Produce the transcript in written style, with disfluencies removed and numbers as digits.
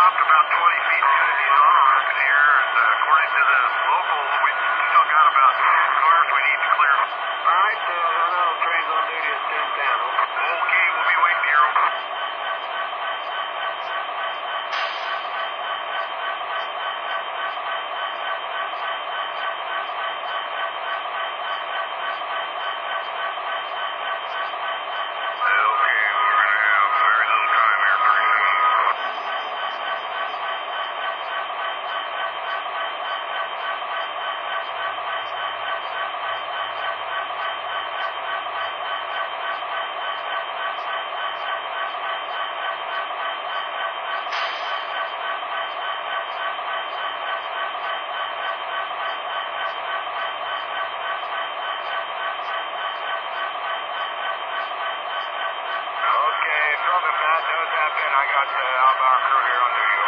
dropped about 20 feet to these arms here, and according to the local, we still got about 10 cars we need to clear. All right, I know train's on duty at 10:10. Okay, we'll be waiting here. Okay, Southern Matt, those have been. I got the outbound crew here on duty.